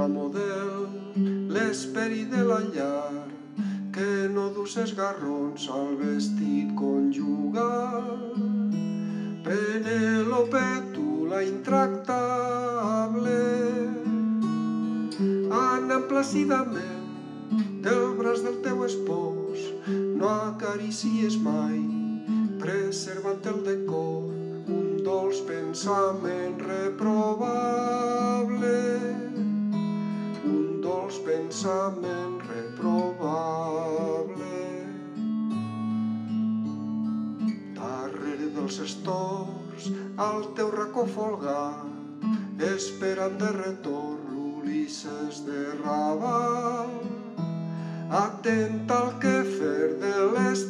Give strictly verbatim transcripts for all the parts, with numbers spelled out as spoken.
posa model l'esperit de la llar, que no dus esgarrons al vestit conjugal. Penèlope, tu la intractable, anant plàcidament del braç del teu espòs, no acaricies mai, preservant el decor, un dolç pensament reprovable, un dolç pensament reprovable. Darrere dels estors, al teu racó folgat, esperant de retorn l'Ulisses de Raval, atent al quefer de les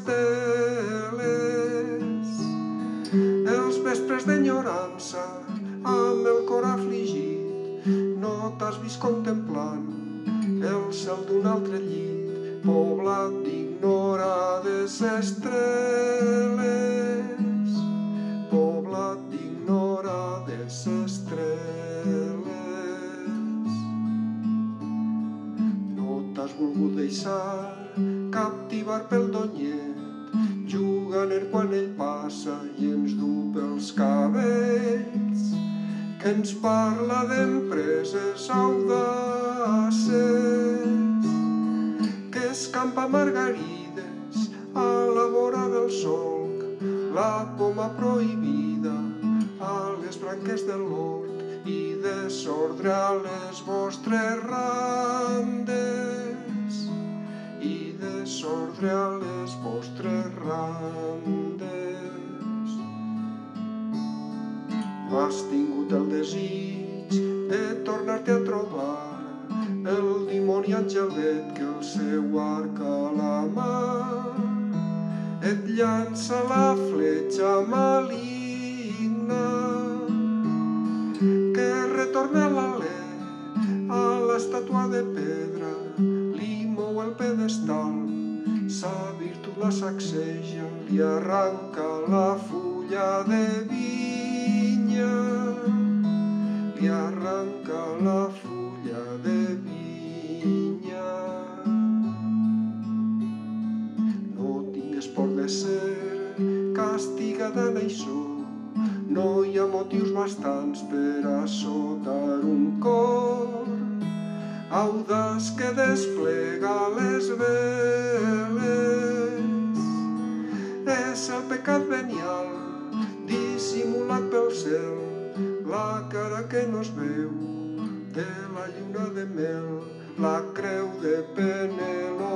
teles, els vespres d'enyorança, amb el cor afligit, no t'has vist contemplant el cel d'un altre llit, poblat d'ignorades estreles, poblat d'ignorades estreles. No t'has volgut deixar captivar pel donyet, juganer quan ell passa i ens du pels cabells, que ens parla d'empreses audaces, que escampa margarides a la vora del solc, la poma prohibida a les branques de l'hort i desordre a les vostres randes, i desordre a les vostres randes. No has tingut el desig de tornar-te a trobar el dimoni angelet que el seu arc a la mà et llança la fletxa maligna, que retorna a l'alè, a l'estàtua de pedra, li mou el pedestal, sa virtut la sacseja, li arranca la fulla de vinya, li arranca la fulla de vinya. No tingues por de ser castigada en això, no hi ha motius bastants per assotar un cor audaç que desplega les veles. És el pecat venial dissimulat pel cel, la cara que no es veu de la lluna de mel, la creu de Penèlope.